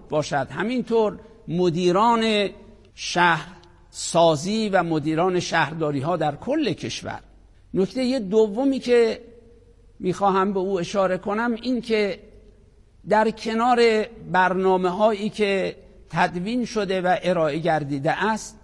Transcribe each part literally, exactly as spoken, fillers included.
باشد، همینطور مدیران شهر سازی و مدیران شهرداری ها در کل کشور. نکته دومی که میخواهم به او اشاره کنم این که در کنار برنامه هایی که تدوین شده و ارائه گردیده است،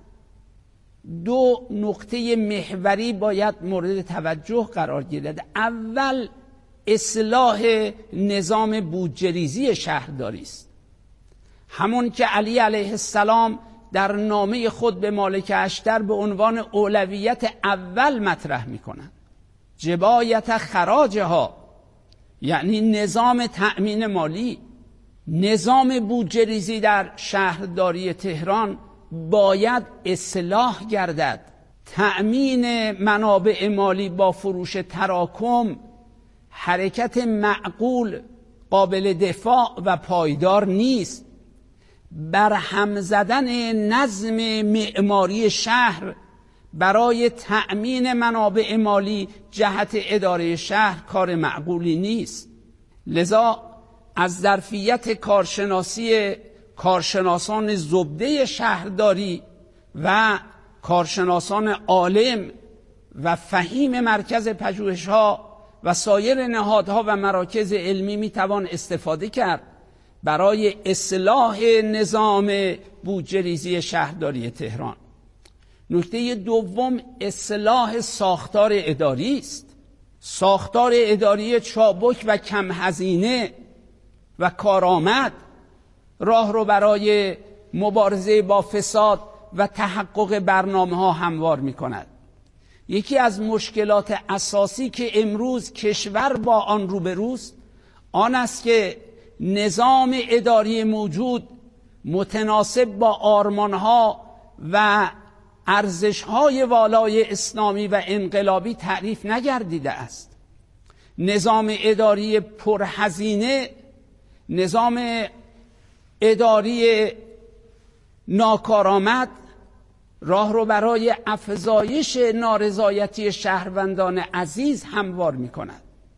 دو نقطه محوری باید مورد توجه قرار گیرد. اول اصلاح نظام بودجه‌ریزی شهرداری است، همون که علی علیه السلام در نامه خود به مالک اشتر به عنوان اولویت اول مطرح می‌کنند. جبایت خراجها، یعنی نظام تأمین مالی، نظام بودجه‌ریزی در شهرداری تهران باید اصلاح گردد. تأمین منابع مالی با فروش تراکم حرکت معقول، قابل دفاع و پایدار نیست. برهم زدن نظم معماری شهر برای تأمین منابع مالی جهت اداره شهر کار معقولی نیست. لذا از ظرفیت کارشناسی کارشناسان زبده شهرداری و کارشناسان عالم و فهیم مرکز پژوهش‌ها و سایر نهادها و مراکز علمی میتوان استفاده کرد برای اصلاح نظام بودجه‌ریزی شهرداری تهران. نکته دوم اصلاح ساختار اداری است. ساختار اداری چابک و کم هزینه و کارآمد راه رو برای مبارزه با فساد و تحقق برنامه‌ها هموار می‌کند. یکی از مشکلات اساسی که امروز کشور با آن روبروست آن است که نظام اداری موجود متناسب با آرمان‌ها و ارزش‌های والای اسلامی و انقلابی تعریف نگردیده است. نظام اداری پرهزینه، نظام اداری ناکارآمد راه رو برای افزایش نارضایتی شهروندان عزیز هموار می کند.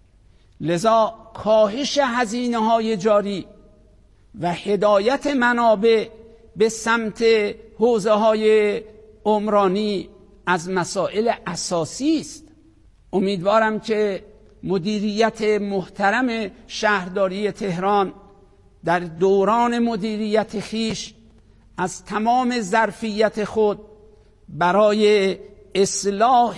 لذا کاهش هزینه‌های جاری و هدایت منابع به سمت حوزه‌های عمرانی از مسائل اساسی است. امیدوارم که مدیریت محترم شهرداری تهران در دوران مدیریت خیش از تمام ظرفیت خود برای اصلاح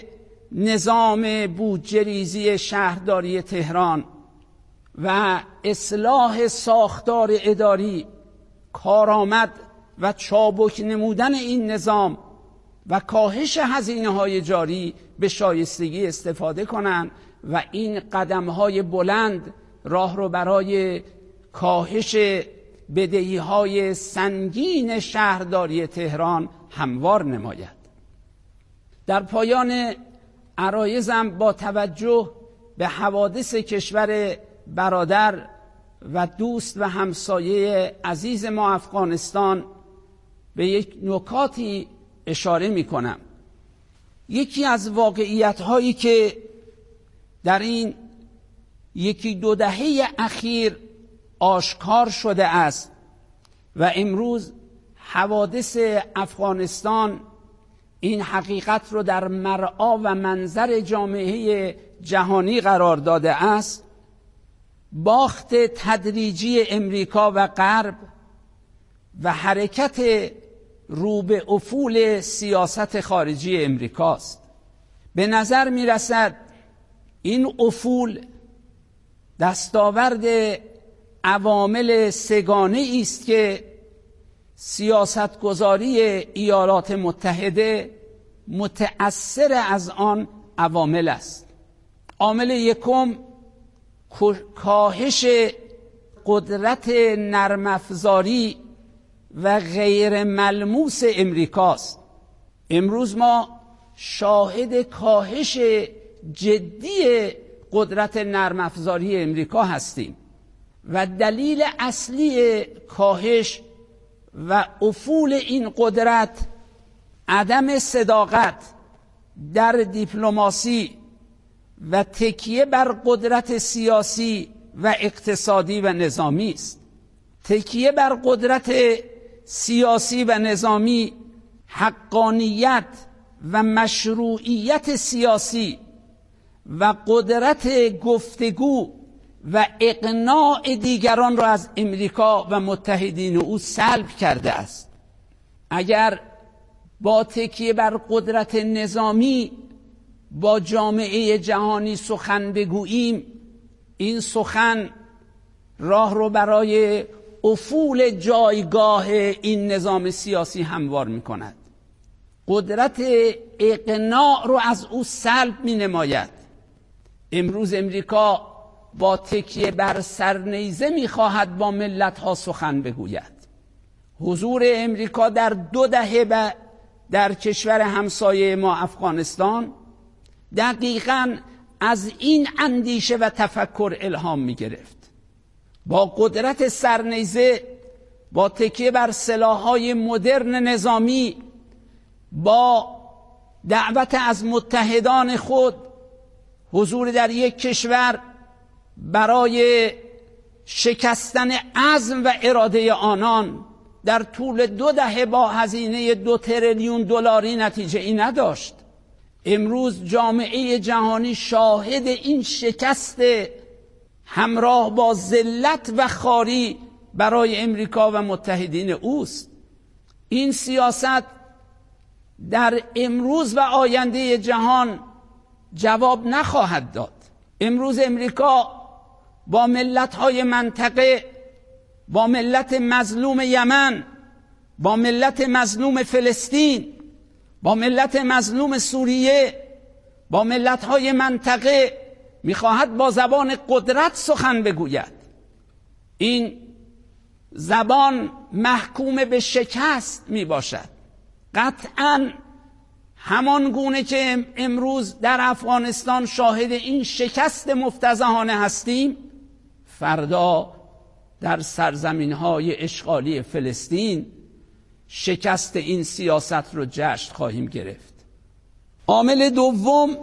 نظام بودجه‌ریزی شهرداری تهران و اصلاح ساختار اداری، کارآمد و چابک نمودن این نظام و کاهش هزینه‌های جاری به شایستگی استفاده کنند و این قدم‌های بلند راه رو برای کاهش بدهی‌های سنگین شهرداری تهران هموار نماید. در پایان عرایضم با توجه به حوادث کشور برادر و دوست و همسایه عزیز ما افغانستان به یک نکاتی اشاره می کنم. یکی از واقعیت‌هایی که در این یکی دو دهه اخیر آشکار شده است و امروز حوادث افغانستان این حقیقت رو در مرعا و منظر جامعه جهانی قرار داده است، باخت تدریجی امریکا و غرب و حرکت رو به افول سیاست خارجی امریکاست. به نظر می رسد این افول دستاورد عوامل سگانه است که سیاستگذاری ایالات متحده متأثر از آن عوامل است. عامل یکم کاهش قدرت نرم افزاری و غیر ملموس امریکاست. امروز ما شاهد کاهش جدی قدرت نرم افزاری امریکا هستیم و دلیل اصلی کاهش و افول این قدرت عدم صداقت در دیپلماسی و تکیه بر قدرت سیاسی و اقتصادی و نظامی است. تکیه بر قدرت سیاسی و نظامی، حقانیت و مشروعیت سیاسی و قدرت گفتگو و اقناع دیگران را از امریکا و متحدین او سلب کرده است. اگر با تکیه بر قدرت نظامی با جامعه جهانی سخن بگوییم، این سخن راه رو برای افول جایگاه این نظام سیاسی هموار می کند. قدرت اقناع رو از او سلب می نماید. امروز امریکا با تکیه بر سرنیزه می خواهد با ملت ها سخن بگوید. حضور امریکا در دو دهه در کشور همسایه ما افغانستان دقیقاً از این اندیشه و تفکر الهام می گرفت. با قدرت سرنیزه، با تکیه بر سلاح‌های مدرن نظامی، با دعوت از متحدان خود، حضور در یک کشور برای شکستن عزم و اراده آنان در طول دو دهه با هزینه دو تریلیون دلاری نتیجه ای نداشت. امروز جامعه جهانی شاهد این شکست همراه با ذلت و خواری برای امریکا و متحدین اوست. این سیاست در امروز و آینده جهان جواب نخواهد داد. امروز امریکا با ملت‌های منطقه، با ملت مظلوم یمن، با ملت مظلوم فلسطین، با ملت مظلوم سوریه، با ملت‌های منطقه می‌خواهد با زبان قدرت سخن بگوید. این زبان محکوم به شکست میباشد. قطعاً همان گونه که امروز در افغانستان شاهد این شکست مفتضحانه هستیم، فردا در سرزمین‌های اشغالی فلسطین شکست این سیاست رو جشن خواهیم گرفت. عامل دوم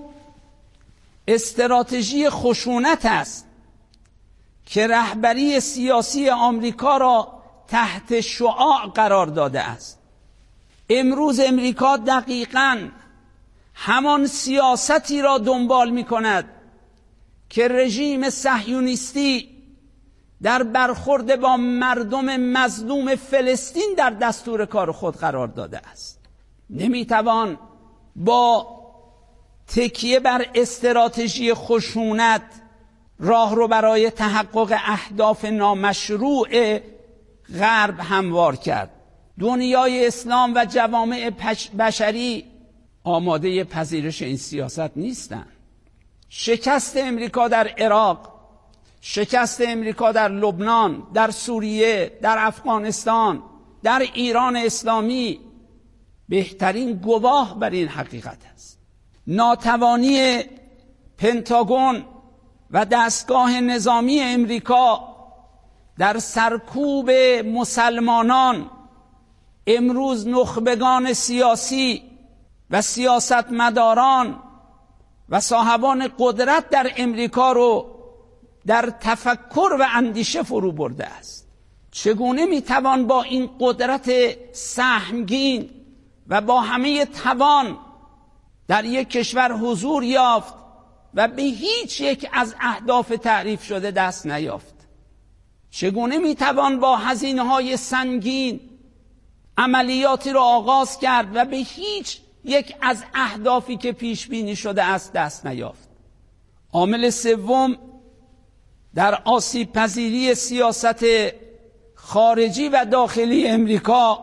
استراتژی خشونت است که رهبری سیاسی آمریکا را تحت شعاع قرار داده است. امروز امریکا دقیقاً همان سیاستی را دنبال می کند که رژیم صهیونیستی در برخورد با مردم مظلوم فلسطین در دستور کار خود قرار داده است. نمیتوان با تکیه بر استراتژی خشونت راه رو برای تحقق اهداف نامشروع غرب هموار کرد. دنیای اسلام و جوامع بشری آماده پذیرش این سیاست نیستند. شکست امریکا در عراق، شکست امریکا در لبنان، در سوریه، در افغانستان، در ایران اسلامی بهترین گواه بر این حقیقت است. ناتوانی پنتاگون و دستگاه نظامی امریکا در سرکوب مسلمانان امروز نخبگان سیاسی و سیاستمداران و صاحبان قدرت در امریکا رو در تفکر و اندیشه فرو برده است. چگونه میتوان با این قدرت سهمگین و با همه توان در یک کشور حضور یافت و به هیچ یک از اهداف تعریف شده دست نیافت؟ چگونه میتوان با هزینه‌های سنگین عملیاتی را آغاز کرد و به هیچ یک از اهدافی که پیش بینی شده است دست نیافت؟ عامل سوم در آسیب پذیری سیاست خارجی و داخلی امریکا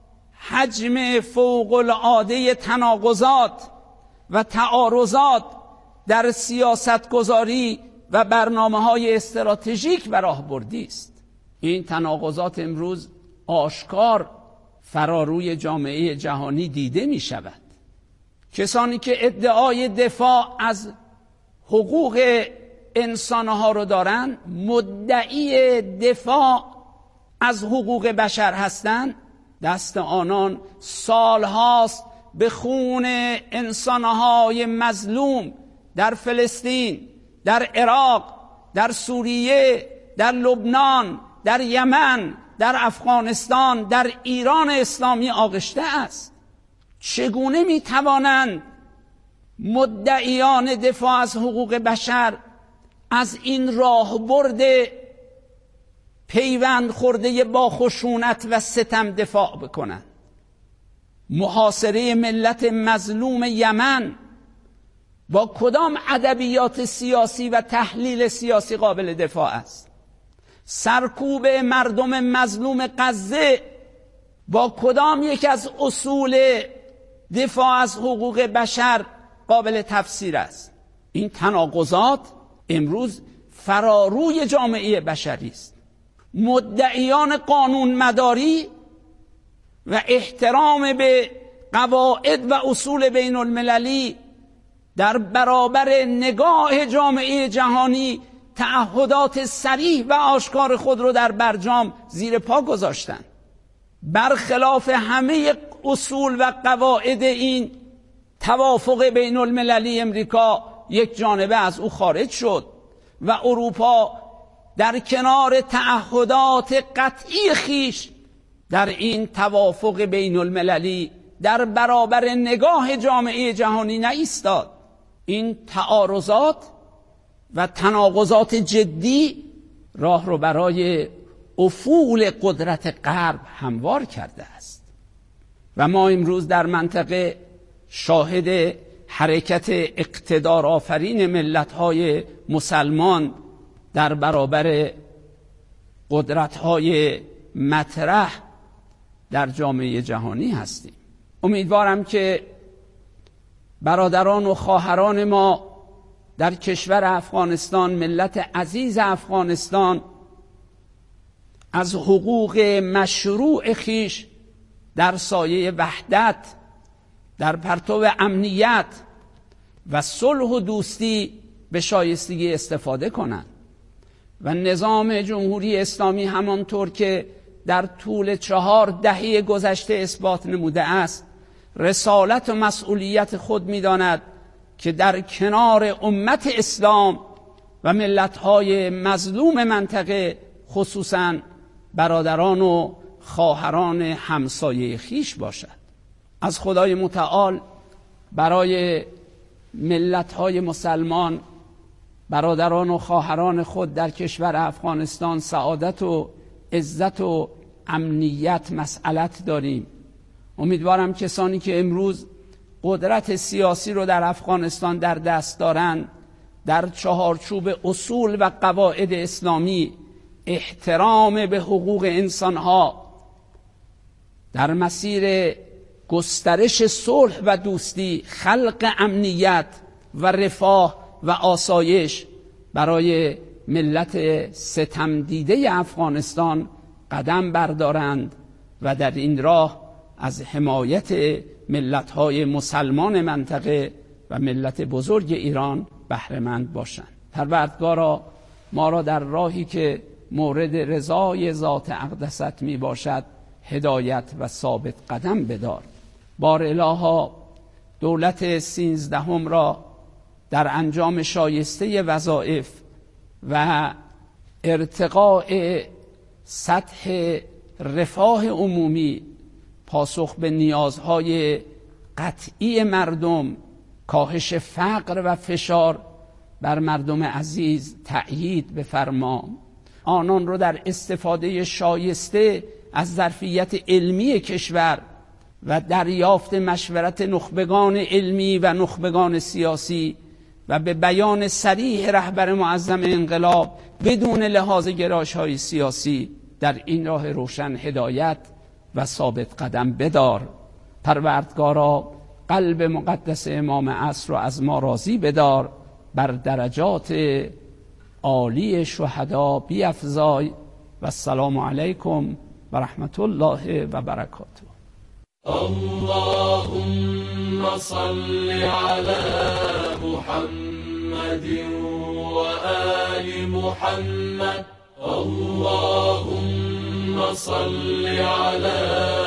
حجم فوق العاده تناقضات و تعارضات در سیاستگذاری و برنامه‌های استراتژیک و راهبردی است. این تناقضات امروز آشکار فراروی جامعه جهانی دیده می شود. کسانی که ادعای دفاع از حقوق انسانها رو دارن، مدعی دفاع از حقوق بشر هستند، دست آنان سالهاست به خون انسانهای مظلوم در فلسطین، در عراق، در سوریه، در لبنان، در یمن، در افغانستان، در ایران اسلامی آغشته است. چگونه میتوانند مدعیان دفاع از حقوق بشر از این راهبرد پیوند خورده با خشونت و ستم دفاع بکنند؟ محاصره ملت مظلوم یمن با کدام ادبیات سیاسی و تحلیل سیاسی قابل دفاع است؟ سرکوب مردم مظلوم غزه با کدام یک از اصول دفاع از حقوق بشر قابل تفسیر است؟ این تناقضات امروز فراروی جامعه بشری است. مدعیان قانون مداری و احترام به قواعد و اصول بین المللی در برابر نگاه جامعه جهانی تعهدات صریح و آشکار خود را در برجام زیر پا گذاشتند. برخلاف همه اصول و قواعد این توافق بین المللی، امریکا یک جانبه از او خارج شد و اروپا در کنار تعهدات قطعی خیش در این توافق بین المللی در برابر نگاه جامعه جهانی نایستاد. این تعارضات و تناقضات جدی راه رو برای افول قدرت غرب هموار کرده است و ما امروز در منطقه شاهد حرکت اقتدار آفرین ملت‌های مسلمان در برابر قدرت‌های مطرح در جامعه جهانی هستیم. امیدوارم که برادران و خواهران ما در کشور افغانستان، ملت عزیز افغانستان، از حقوق مشروع خیش در سایه وحدت، در پرتو امنیت و صلح و دوستی به شایستگی استفاده کنند و نظام جمهوری اسلامی همانطور که در طول چهار دهه گذشته اثبات نموده است، رسالت و مسئولیت خود می‌داند که در کنار امت اسلام و ملت‌های مظلوم منطقه، خصوصاً برادران و خواهران همسایه خیش باشد. از خدای متعال برای ملت‌های مسلمان، برادران و خواهران خود در کشور افغانستان سعادت و عزت و امنیت مسئلت داریم. امیدوارم کسانی که امروز قدرت سیاسی رو در افغانستان در دست دارند در چهارچوب اصول و قواعد اسلامی احترام به حقوق انسانها در مسیر گسترش صلح و دوستی، خلق امنیت و رفاه و آسایش برای ملت ستم دیده افغانستان قدم بردارند و در این راه از حمایت ملت‌های مسلمان منطقه و ملت بزرگ ایران بهره‌مند باشند. پروردگارا ما را در راهی که مورد رضای ذات اقدست می باشد هدایت و ثابت قدم بدار. بار الها دولت سیزدهم را در انجام شایسته وظایف و ارتقاء سطح رفاه عمومی، پاسخ به نیازهای قطعی مردم، کاهش فقر و فشار بر مردم عزیز تأیید بفرما. آنان را در استفاده شایسته از ظرفیت علمی کشور و دریافت مشورت نخبگان علمی و نخبگان سیاسی و به بیان صریح رهبر معظم انقلاب بدون لحاظ گرایش‌های سیاسی در این راه روشن هدایت و ثابت قدم بدار. پروردگارا قلب مقدس امام عصر را از ما راضی بدار، بر درجات عالی شهدا بیفزای و السلام علیکم و رحمت الله و برکاته. اللهم صل على محمد وآل محمد. اللهم صل على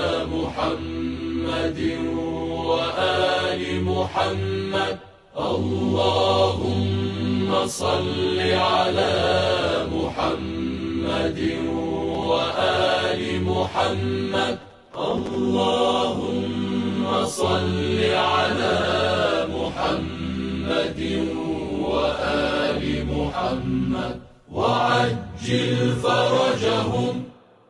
محمد وآل محمد. اللهم صل على محمد محمد اللهم صل على محمد وآل محمد وعجل فرجهم.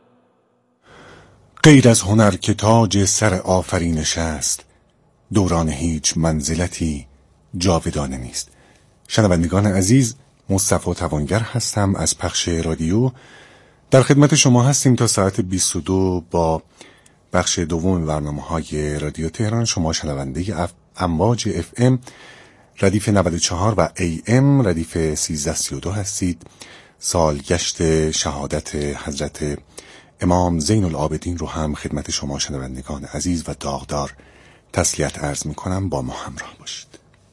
غیر از هنر که تاج سر آفرینش است، دوران هیچ منزلتی جاودانه نیست. شنوندگان عزیز، مصطفی توانگر هستم از پخش رادیو. در خدمت شما هستیم تا ساعت بیست و دو با بخش دوم برنامه‌های رادیو تهران. شما شنونده اف... امواج اف ام ردیف نود و چهار و ای ام ردیف سیزده سی و دو هستید. سالگشت شهادت حضرت امام زین العابدین رو هم خدمت شما شنوندگان عزیز و داغدار تسلیت عرض میکنم. با ما همراه باشید.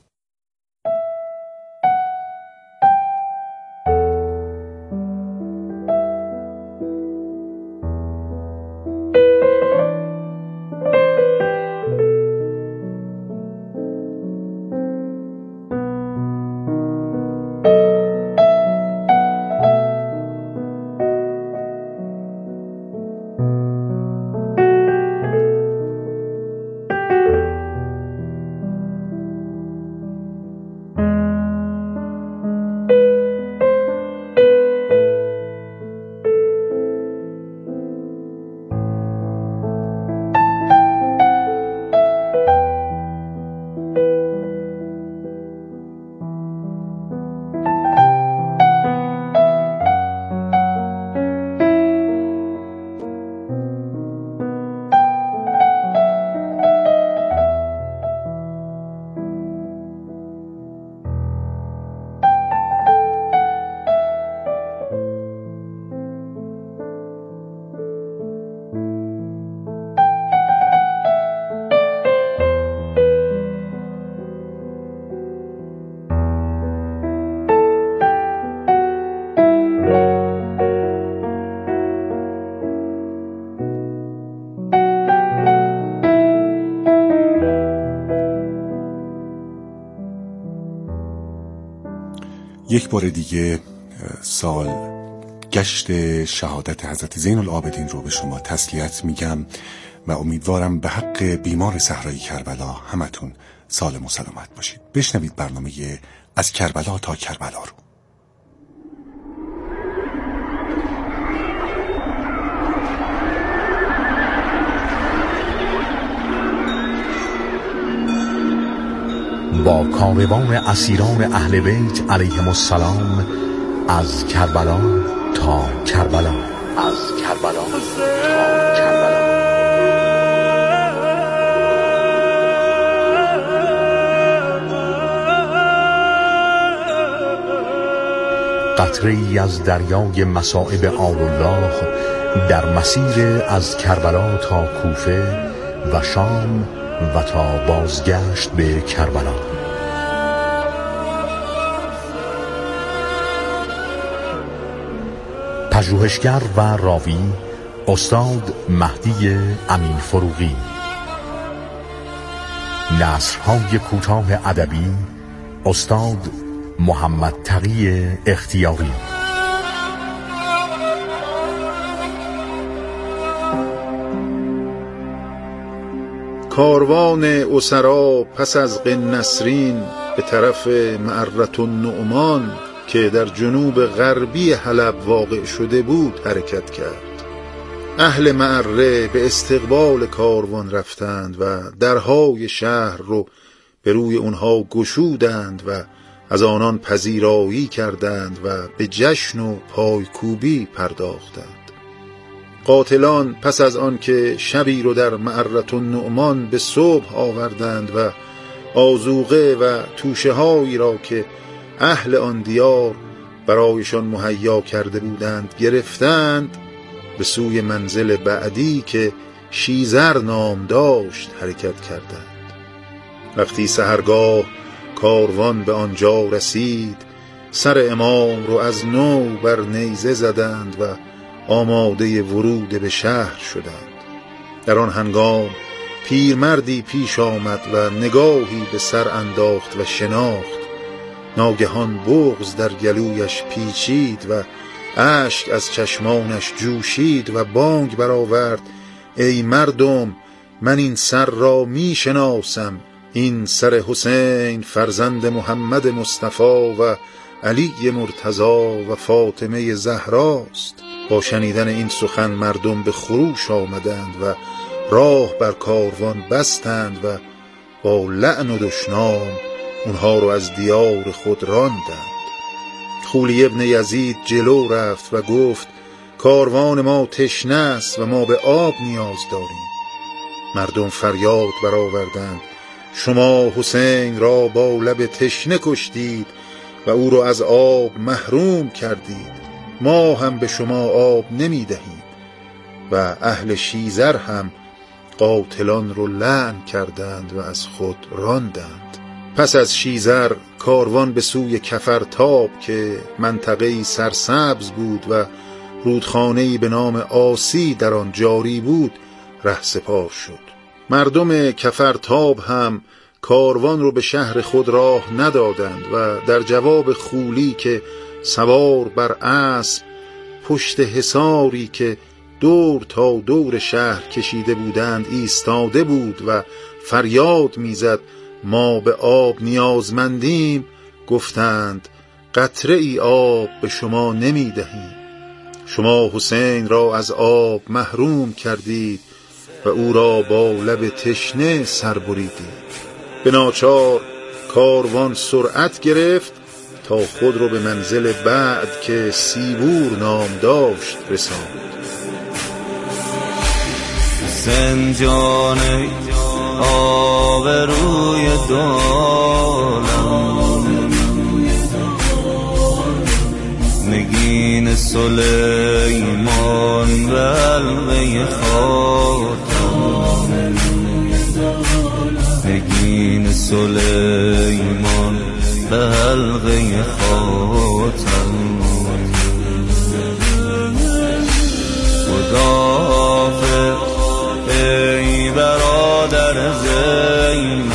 یک بار دیگه سال گشت شهادت حضرت زین العابدین رو به شما تسلیت میگم و امیدوارم به حق بیمار صحرای کربلا همتون سالم و سلامت باشید. بشنوید برنامه از کربلا تا کربلا رو. با کاروان اسیران اهل بیت علیهم السلام از کربلا تا کربلا، از کربلا تا کربلا. قطره‌ای از دریای مصائب آل‌الله در مسیر از کربلا تا کوفه و شام و تا بازگشت به کربلا. پژوهشگر و راوی استاد مهدی امین فروغی. نثرهای کوتاه ادبی استاد محمد تقی اختیاری. کاروان اسرا پس از قنسرین به طرف معرة النعمان که در جنوب غربی حلب واقع شده بود حرکت کرد. اهل معره به استقبال کاروان رفتند و درهای شهر رو به روی اونها گشودند و از آنان پذیرایی کردند و به جشن و پایکوبی پرداختند. قاتلان پس از آن که شبی رو در معرة النعمان به صبح آوردند و آذوقه و توشه هایی را که اهل آن دیار برایشان مهیا کرده بودند گرفتند، به سوی منزل بعدی که شیزر نام داشت حرکت کردند. وقتی سحرگاه کاروان به آنجا رسید، سر امام رو از نو بر نیزه زدند و آماده ورود به شهر شدند. در آن هنگام پیرمردی پیش آمد و نگاهی به سر انداخت و شناخت. ناگهان بغض در گلویش پیچید و اشک از چشمانش جوشید و بانگ برآورد ای مردم، من این سر را می شناسم، این سر حسین فرزند محمد مصطفی و علی مرتضی و فاطمه زهراست. با شنیدن این سخن مردم به خروش آمدند و راه بر کاروان بستند و با لعن و دشنام اونها رو از دیار خود راندند. خولی ابن یزید جلو رفت و گفت کاروان ما تشنه است و ما به آب نیاز داریم. مردم فریاد برآوردند شما حسین را با لب تشنه کشتید و او را از آب محروم کردید، ما هم به شما آب نمی دهیم. و اهل شیزر هم قاتلان رو لعن کردند و از خود راندند. پس از شیزر کاروان به سوی کفرتاب که منطقه‌ای سرسبز بود و رودخانه‌ای به نام آسی در آن جاری بود رهسپار شد. مردم کفرتاب هم کاروان رو به شهر خود راه ندادند و در جواب خولی که سوار بر اسب پشت حصاری که دور تا دور شهر کشیده بودند ایستاده بود و فریاد میزد ما به آب نیازمندیم، گفتند قطره ای آب به شما نمی دهیم. شما حسین را از آب محروم کردید و او را با لب تشنه سر بریدید. به ناچار کاروان سرعت گرفت تا خود رو به منزل بعد که سیبور نام داشت رساند. سنجان آبروی دولم، نگین سلیمان به حلقه خاتم، نگین سلیمان به حلقه خاتم. خداحافظ ای برادر زینب،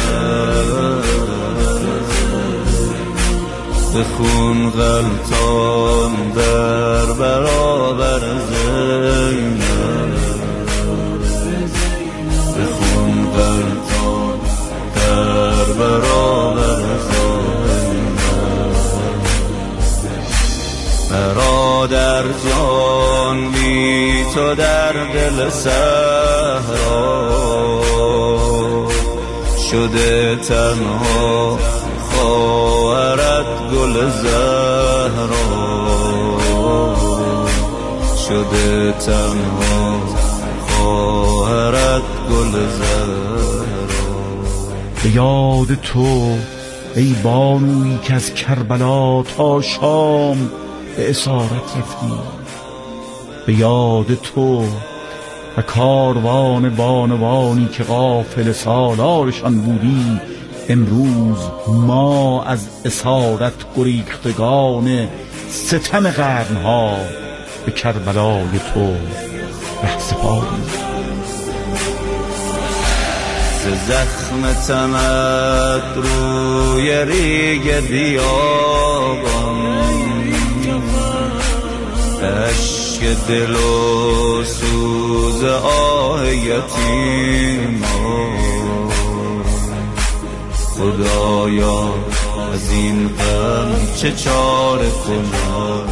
به خون غلطان در برابر زینب، به خون غلطان در برابر زینب. برادر جان بی تو در دل صحرا شده تنها، خواهرت گل زهرا شده تنها، خواهرت گل زهرا. به یاد تو ای بانویی که از کربلا تا شام به اسارت رفتی، به یاد تو و کاروان بانوانی که غافل سالارشان بودی، امروز ما از اسارت گریختگان ستم قرنها به کربلای تو رهسپاریم. ز زخم تمت روی ریگ بیابان، اشک دل و سوز آه یتیمان، خدایا از این غم چه چاره کنم.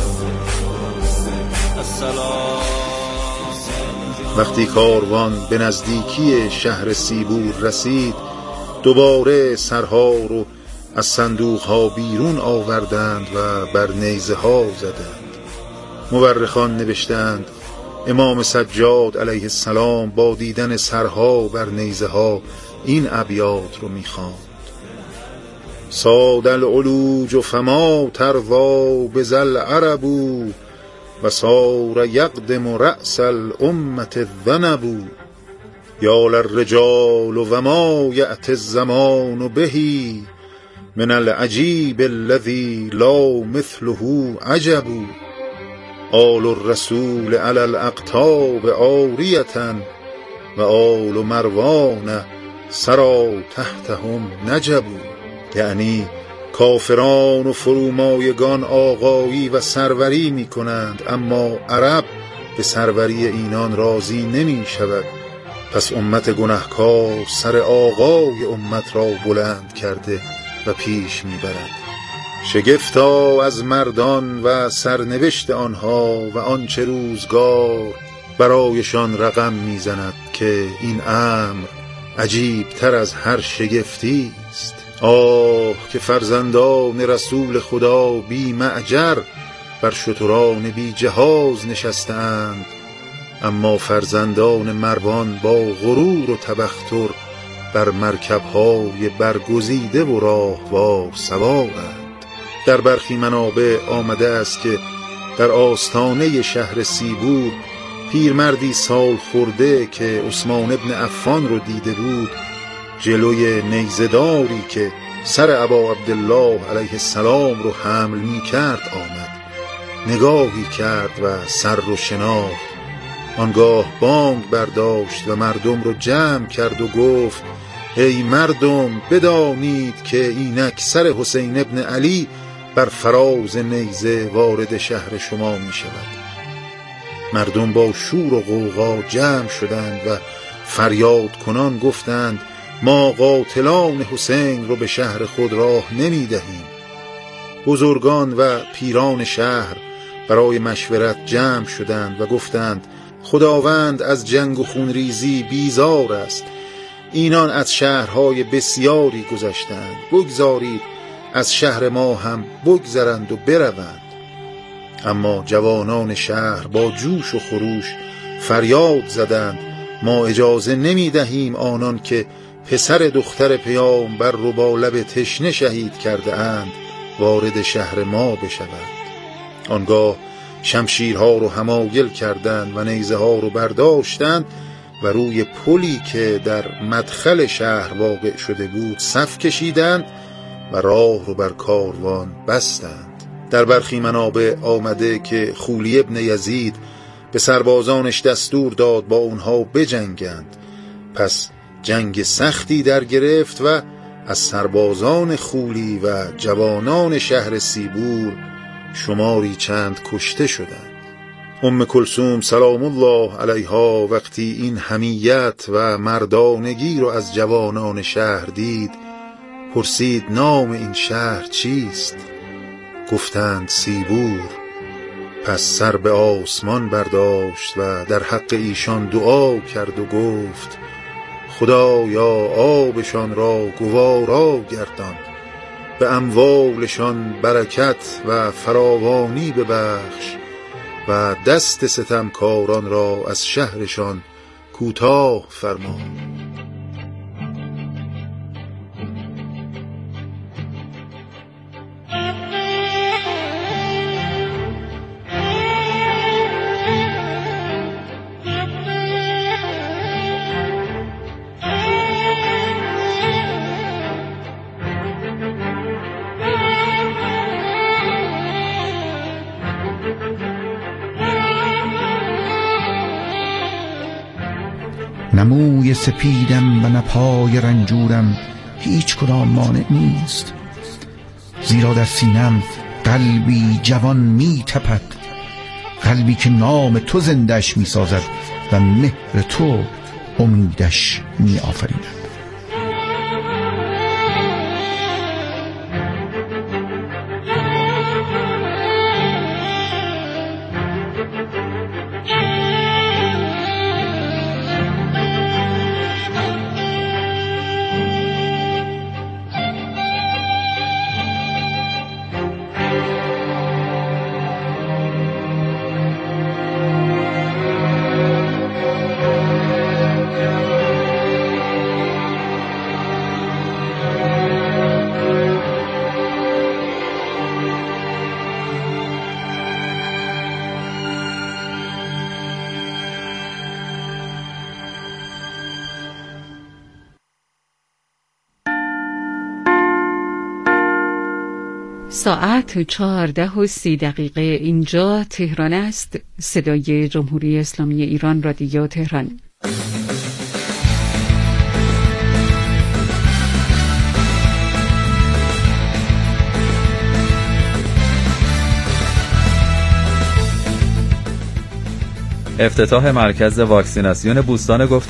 وقتی کاروان به نزدیکی شهر سیبور رسید، دوباره سرها رو از صندوقها بیرون آوردند و بر نیزه ها زدند. مورخان نوشتند امام سجاد علیه السلام با دیدن سرها بر نیزه ها این ابیات رو میخواند: ساد العلوج فما تروا بذل عربو و صار یقدم رأس الامة الذنب، یا للرجال و ما یأتی الزمان بهی من العجیب الذی لا مثله عجب، آل الرسول علی الاقطاب عاریة و آل مروان سرا تحتهم نجب. یعنی کافران و فرومایگان آقایی و سروری می کنند، اما عرب به سروری اینان راضی نمی شود. پس امت گناهکار سر آقای امت را بلند کرده و پیش می برد. شگفتا از مردان و سرنوشت آنها و آنچه روزگار برایشان رقم می زند که این امر عجیب تر از هر شگفتی است. آه که فرزندان رسول خدا بی معجر بر شتران بی جهاز نشستند، اما فرزندان مروان با غرور و تبختر بر مرکب‌های برگزیده و راهوار سوارند. در برخی منابع آمده است که در آستانه شهر سیبور پیرمردی سال خورده که عثمان ابن عفان رو دیده بود، جلوی نیزداری که سر ابا عبدالله علیه السلام رو حمل می کرد آمد. نگاهی کرد و سر رو شناخت. آنگاه بانگ برداشت و مردم رو جمع کرد و گفت: ای مردم، بدانید که اینک سر حسین ابن علی بر فراز نیزه وارد شهر شما می شود. مردم با شور و غوغا جمع شدند و فریاد کنان گفتند: ما قاتلان حسین رو به شهر خود راه نمی دهیم. بزرگان و پیران شهر برای مشورت جمع شدند و گفتند: خداوند از جنگ و خونریزی بیزار است. اینان از شهرهای بسیاری گذشتند، بگذارید از شهر ما هم بگذرند و بروند. اما جوانان شهر با جوش و خروش فریاد زدند: ما اجازه نمی دهیم آنان که پسر دختر پیامبر رو با لب تشنه شهید کرده اند وارد شهر ما بشوند. آنگاه شمشیرها رو حمایل کردند و نیزه ها رو برداشتند و روی پلی که در مدخل شهر واقع شده بود صف کشیدند و راه رو بر کاروان بستند. در برخی منابع آمده که خولی ابن یزید به سربازانش دستور داد با اونها بجنگند. پس جنگ سختی در گرفت و از سربازان خولی و جوانان شهر سیبور شماری چند کشته شدند. ام کلثوم سلام الله علیها وقتی این حمیت و مردانگی رو از جوانان شهر دید، پرسید: نام این شهر چیست؟ گفتند: سیبور. پس سر به آسمان برداشت و در حق ایشان دعا کرد و گفت: خدایا آبشان را گوارا گردان، به اموالشان برکت و فراوانی ببخش و دست ستمکاران را از شهرشان کوتاه فرما. نموی سپیدم و نپای رنجورم، هیچ کدام مانع نیست، زیرا در سینم قلبی جوان می تپد، قلبی که نام تو زندش می سازد و مهر تو امیدش می آفریند. ساعت چهارده و سی دقیقه اینجا تهران است. صدای جمهوری اسلامی ایران، رادیو تهران. افتتاح مرکز واکسیناسیون بوستان گفت